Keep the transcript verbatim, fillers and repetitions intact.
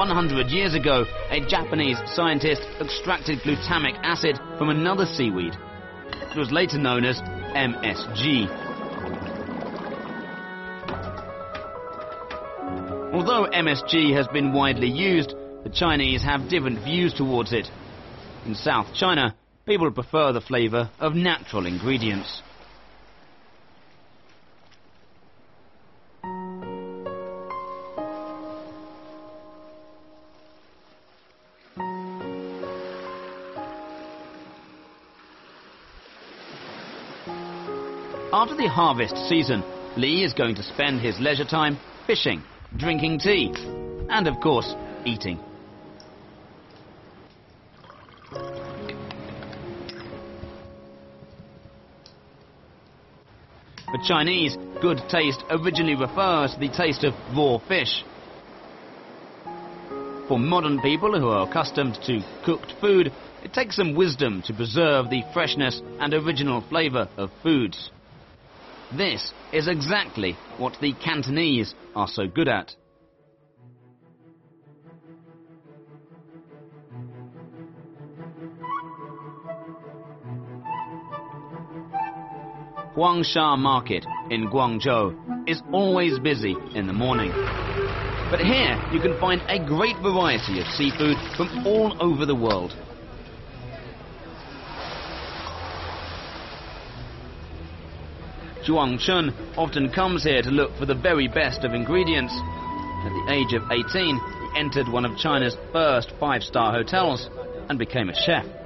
one hundred years ago, a Japanese scientist extracted glutamic acid from another seaweed. It was later known as M S G. Although M S G has been widely used, the Chinese have different views towards it. In South China, people prefer the flavour of natural ingredients. After the harvest season, Li is going to spend his leisure time fishing, drinking tea, and of course, eating. For Chinese, good taste originally refers to the taste of raw fish. For modern people who are accustomed to cooked food, it takes some wisdom to preserve the freshness and original flavour of foods. This is exactly what the Cantonese are so good at. Huangsha Market in Guangzhou is always busy in the morning. But here you can find a great variety of seafood from all over the world. Zhuang Chun often comes here to look for the very best of ingredients. At the age of eighteen, he entered one of China's first five-star hotels and became a chef.